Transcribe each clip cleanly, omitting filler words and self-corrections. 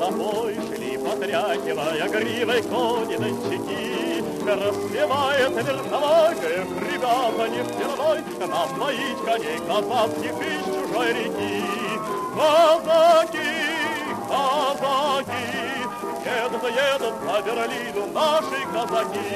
тобой шли, потряхивая гривой кони-дончаки. Распевает вертовой, эх, ребята, не впервой напоить коней казацких из чужой реки. Казаки, казаки, едут по Берлину наши казаки.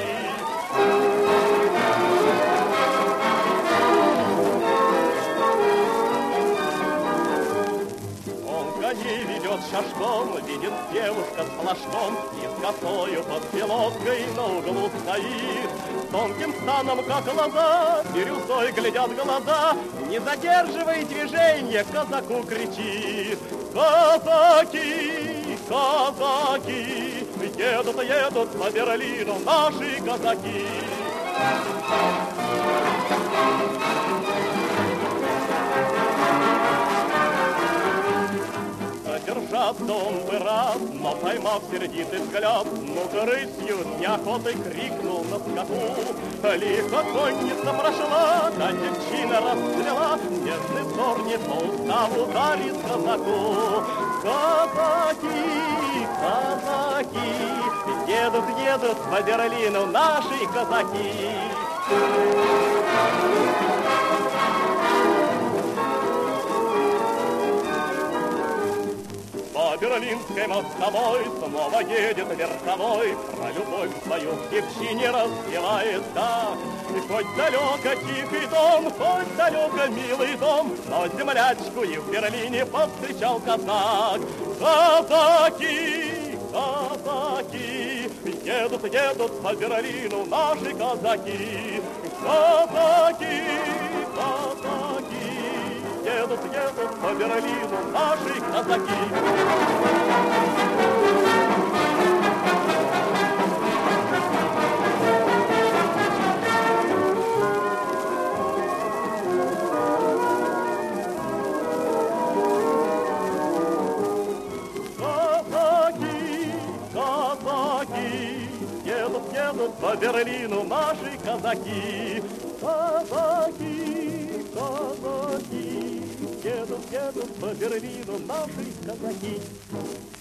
Коней ведет шашком, видит девушка с флажком и с косою под пилоткой на углу стоит. Тонким станом, как лоза, бирюзой глядят глаза. Не задерживай движение, казаку кричит. Казаки, казаки, едут по Берлину наши казаки. Держаться он бы рад, но поймав сердитый взгляд, ну-ка рысью с неохотой крикнул на скаку. Лихо конница прошла, та девчина расцвела, нежный взор не по уставу дарит казаку. Казаки, казаки, едут по Берлину наши казаки. По Берлинской мостовой снова едет верховой, про любовь свою к девчине распевает так. И хоть далеко тихий дом, хоть далеко милый дом, но землячку и в Берлине повстречал казак. Казаки, казаки, едут по Берлину наши казаки. Казаки, казаки, едут по Берлину наши казаки. Казаки, казаки, едут по Берлину наши казаки. Казаки, казаки, едут по Берлину наши казаки.